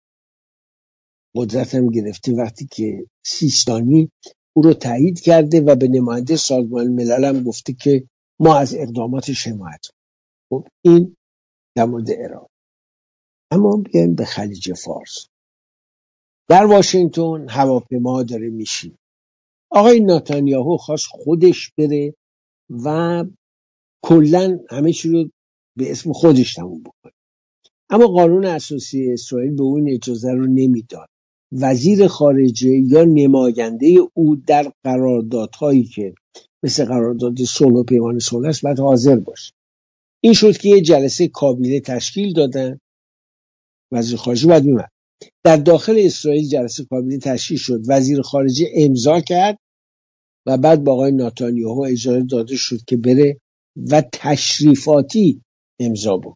قدرت هم گرفته وقتی که سیستانی او رو تایید کرده و به نماینده سازمان ملل هم گفته که ما از اقداماتش حمایت کنیم. خب این در مورد عراق. اما بیایم به خلیج فارس. در واشنگتن هواپیما داره میشینه. آقای نتانیاهو خواست خودش بره و کلا همه چی رو به اسم خودش تموم بکنه، اما قانون اساسی اسرائیل به اون اجازه رو نمیداد. وزیر خارجه یا نماینده او در قراردادهایی که مثل قرارداد صلح و پیمان صلح است باید حاضر باشه. این شد که یه جلسه کابینه تشکیل دادن، وزیر خارجه باید میمد. در داخل اسرائیل جلسه کابینه تشکیل شد، وزیر خارجه امضا کرد و بعد با آقای نتانیاهو اجازه داده شد که بره و تشریفاتی امضا بکنه.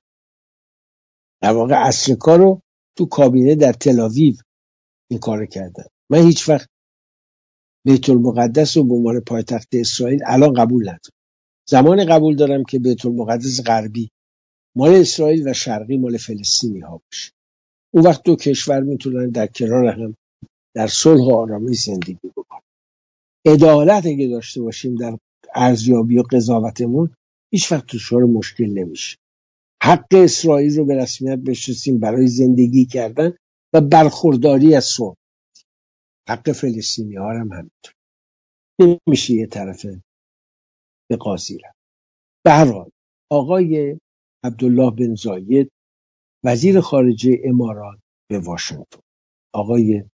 در واقع اصل کار رو تو کابینه در تل‌آویو این کار کردن. من هیچ وقت بیت المقدس رو به عنوان پایتخت اسرائیل الان قبول ندارم. زمان قبول دارم که بیت المقدس غربی مال اسرائیل و شرقی مال فلسطینی ها باشه. اون وقت دو کشور میتونن در کنار هم در صلح و آرامش زندگی بکنن. عدالت اگه داشته باشیم در ارزیابی و قضاوتمون هیچ وقت دچار مشکل نمیشه. حق اسرائیل رو به رسمیت بشناسیم برای زندگی کردن و برخورداری از صلح. حق فلسطینی ها هم همینطور. نمیشه یه طرفه به قاضی رفت. به هر حال آقای عبدالله بن زاید وزیر خارجه امارات به واشنگتن، آقای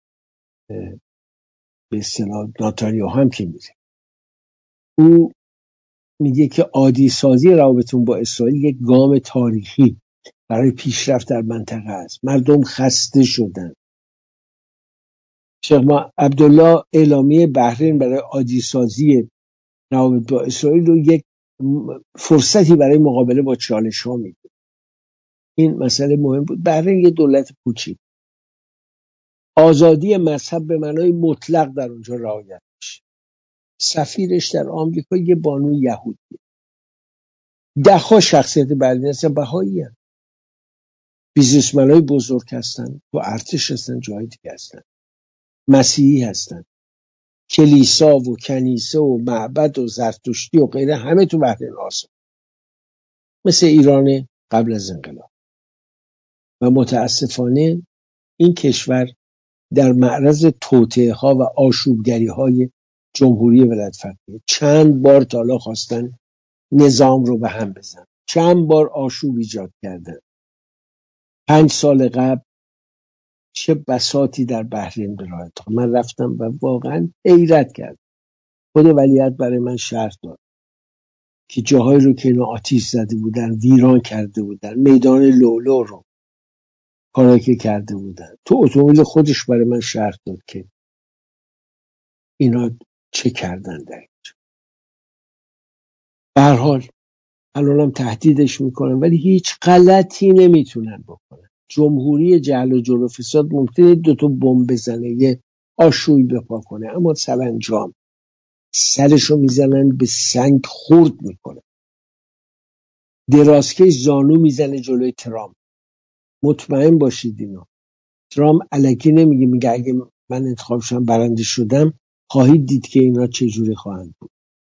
به اصطلاح نتانیاهو هم که میره، او میگه که عادی سازی روابطمون با اسرائیل یک گام تاریخی برای پیشرفت در منطقه است. مردم خسته شدن. شیخ عبدالله اعلامیه بحرین برای عادی سازی روابط با اسرائیل رو یک فرصتی برای مقابله با چالش ها میده. این مسئله مهم بود. بحرین یه دولت کوچیک، آزادی مذهب به معنای مطلق در اونجا رعایت میشه. سفیرش در آمریکا یه بانو یهودی، ده‌ها شخصیت بلدی هستن، بهایی هستن، بیزنسمنای بزرگ هستن، تو ارتش هستن، جای دیگه هستن، مسیحی هستن، کلیسا و کنیسه و معبد و زرتشتی و غیره همه تو بحرین آسان، مثل ایران قبل از انقلاب. و متاسفانه این کشور در معرض توطئه ها و آشوبگری های جمهوری ولایت فقیه. چند بار تا حالا خواستن نظام رو به هم بزنن، چند بار آشوب ایجاد کردن. 5 سال قبل چه بساطی در بحرین به راه انداختن. من رفتم و واقعا حیرت کردم. خود ولیعهد برای من شرح داد که جاهایی رو که اینا آتیش زده بودن، ویران کرده بودن، میدان لولو رو کارایی که کرده بودن. تو اتومبیل خودش برای من شرح داد که اینا چه کردن در اینجا. به هر حال الانم تهدیدش میکنن ولی هیچ غلطی نمیتونن بکنن. جمهوری جهل و جور و فساد ممکنه 2 تا بمب بزنه، یه آشوی بپا کنه، اما سرانجام سرشو میزنن به سنگ خورد میکنه. درازکش زانو میزنه جلوی ترامپ. مطمئن باشید اینا. ترامپ الکی نمیگه، میگه اگه من انتخاب شدم برنده شدم خواهید دید که اینا چجوری خواهند بود.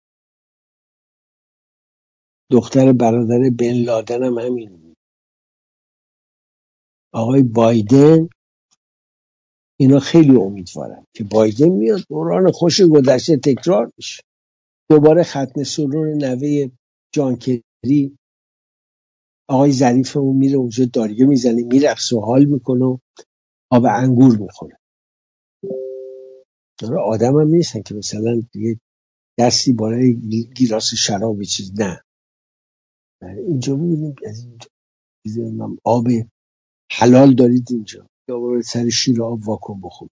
دختر برادر بن لادن هم همین بود. آقای بایدن اینا خیلی امیدوارم که بایدن میاد دوران خوش گذشته تکرار میشه، دوباره ختنه سرور نوه جان کری آقای ظریفمون میره اونجا داریه میزنه میرقصه و حال میکنه و آب انگور میخوره. داره آدم هم نیستن که مثلا دیگه دستی بالای گیلاس شراب چیز نه. اینجا ببینیم از اینجا آب حلال دارید اینجا یا برای سر شیر آب واکن بخور.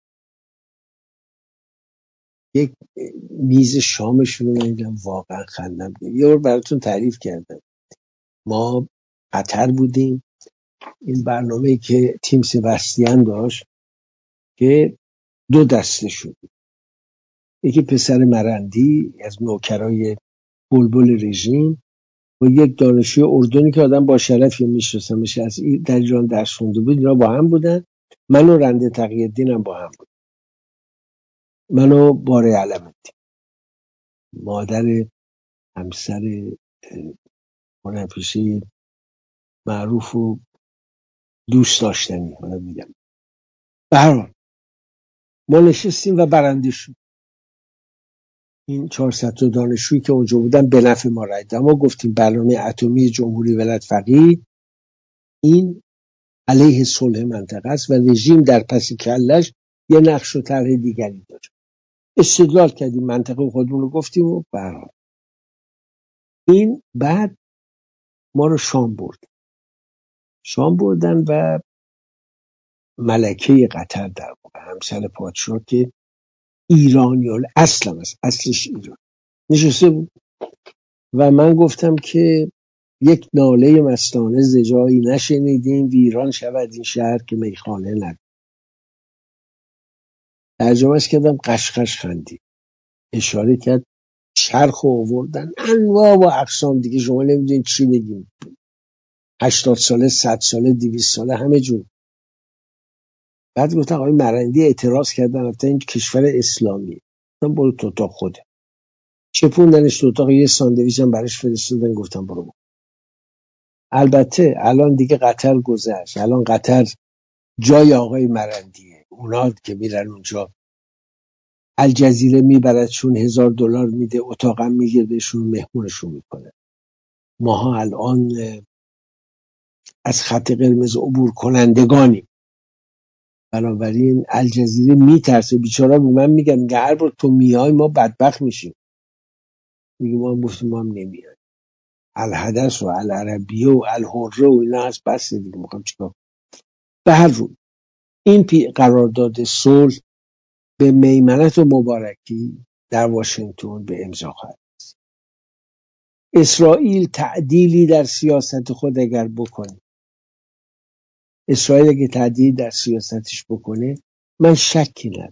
یک میز شامشون رو میدم واقعا خندم گرفت. یه بار براتون تعریف کردم، ما قطر بودیم، این برنامه‌ای که تیم سباستیان داشت که دو دسته شد، یکی پسر مرندی از نوکرای بلبل رژیم و یک دانشجوی اردنی که آدم با شرفی میشناسمش از در ایران درس خونده بود. اینا با هم بودن، من و رنده تقی‌الدین هم با هم بود، منو باره علمتی مادر همسر هنرپیشه معروف و دوست داشتنی حالا میگم. به هر حال ما نشستیم و برنده شد. این 400 تا دانشجویی که اونجا بودن به نفع ما رای دادن. ما گفتیم برنامه اتمی جمهوری ولایت فقیه این علیه صلح منطقه است و رژیم در پس کلش یه نقش و طرح دیگری داره. استدلال کردیم، منطقه خودمون رو گفتیم و به هر حال این بعد ما رو شام بردن و ملکه قطر در واقع همسر پادشاه که ایرانیان اصلش ایران نشسته بود و من گفتم که یک ناله مستانه ز جایی نشنیدیم ویران شود این شهر که میخانه ندارد. ترجمهش کردم قشقش خندید، اشاره کرد چرخ آوردن انواع و اقسام دیگه شما نمیدونین چی بگیم، 80 ساله 100 ساله 200 ساله همه جور. بعد گفتم آقای مرندی اعتراض کردن رفتن این کشور اسلامی، گفتم برو تو اتاق خوده، چپوندنش تو اتاق، یه ساندویچ هم براش فرستادن گفتم برو. البته الان دیگه قطر گذشت، الان قطر جای آقای مرندیه، اونا که میرن اونجا الجزیره میبردشون $1000 میده، اتاقم میگیردشون مهمونشون میکنه. ماها الان از خط قرمز عبور کنندگانیم، بنابراین الجزیره میترسه. بیچارا به من میگن هر بار تو میای ما بدبخت میشیم. میگه ما هم گفتیم ما هم نمیایم. الحدث و العربیه و الحره و اینا از بس دیگه میخوام چیکار. به هر روی این قرارداد صلح به میمنت و مبارکی در واشنگتن به امضا خواهد رسید. اسرائیل تعدیلی در سیاست خود اگر بکنه، اسرائیل اگه تعدیل در سیاستش بکنه، من شکی ندارم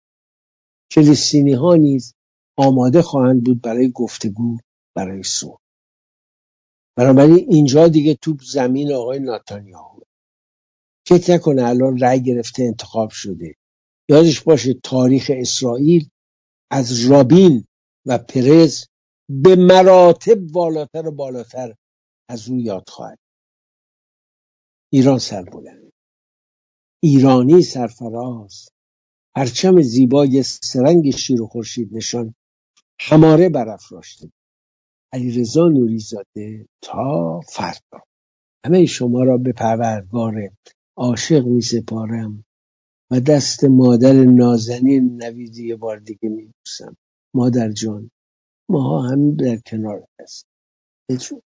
فلسطینی ها نیز آماده خواهند بود برای گفتگو، برای صلح. بنابراین اینجا دیگه توپ زمین آقای نتانیاهو. فکر نکنه الان رأی گرفته انتخاب شده. یادش باشه تاریخ اسرائیل از رابین و پرز به مراتب بالاتر و بالاتر از او یاد خواهد. ایران سربلند، ایرانی سرفراز، پرچم زیبای سرنگ شیر و خورشید نشان هماره برافراشته. علیرضا نوری‌زاده تا فردا. همه شما را به پروردگار عاشق می سپارم و دست مادر نازنین نویدی یه بار دیگه می بوسم. مادر جان، ما هم در کنار هستیم.